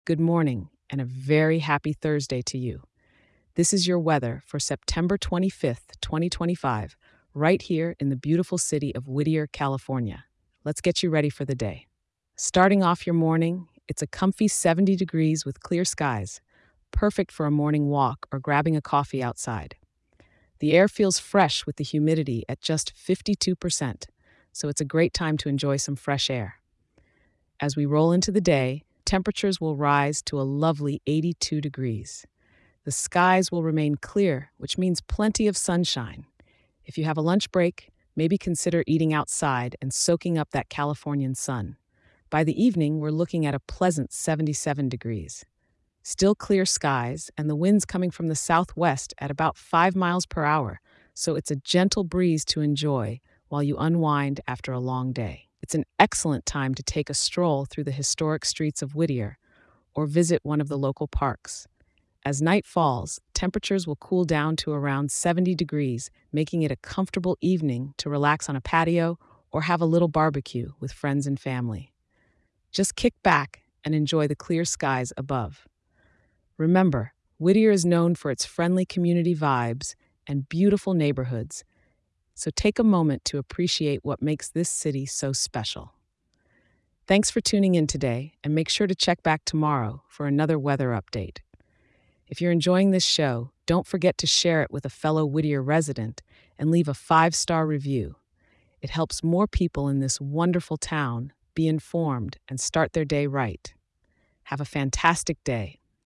good morning, and a very happy Thursday to you. This is your weather for September 25th, 2025, right here in the beautiful city of Whittier, California. Let's get you ready for the day. Starting off your morning, it's a comfy 70 degrees with clear skies, perfect for a morning walk or grabbing a coffee outside. The air feels fresh with the humidity at just 52%, so it's a great time to enjoy some fresh air. As we roll into the day, temperatures will rise to a lovely 82 degrees. The skies will remain clear, which means plenty of sunshine. If you have a lunch break, maybe consider eating outside and soaking up that Californian sun. By the evening, we're looking at a pleasant 77 degrees. Still clear skies, and the wind's coming from the southwest at about 5 miles per hour, so it's a gentle breeze to enjoy while you unwind after a long day. It's an excellent time to take a stroll through the historic streets of Whittier or visit one of the local parks. As night falls, temperatures will cool down to around 70 degrees, making it a comfortable evening to relax on a patio or have a little barbecue with friends and family. Just kick back and enjoy the clear skies above. Remember, Whittier is known for its friendly community vibes and beautiful neighborhoods, so take a moment to appreciate what makes this city so special. Thanks for tuning in today, and make sure to check back tomorrow for another weather update. If you're enjoying this show, don't forget to share it with a fellow Whittier resident and leave a 5-star review. It helps more people in this wonderful town be informed and start their day right. Have a fantastic day.